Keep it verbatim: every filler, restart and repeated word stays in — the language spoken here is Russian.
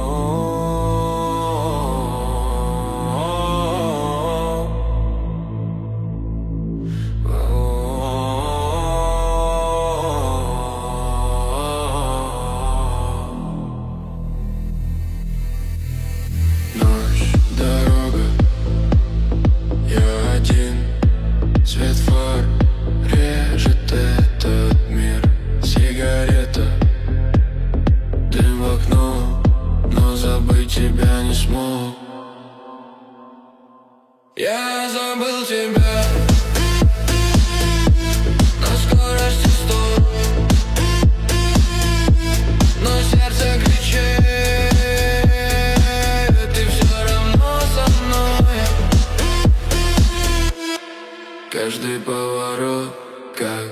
Ночь, дорога, я один. Свет фар режет этот мир. Сигарета, дым в окно, но забыть тебя не смог. Я забыл тебя на скорости сто, но сердце кричит, ты все равно со мной. Каждый поворот как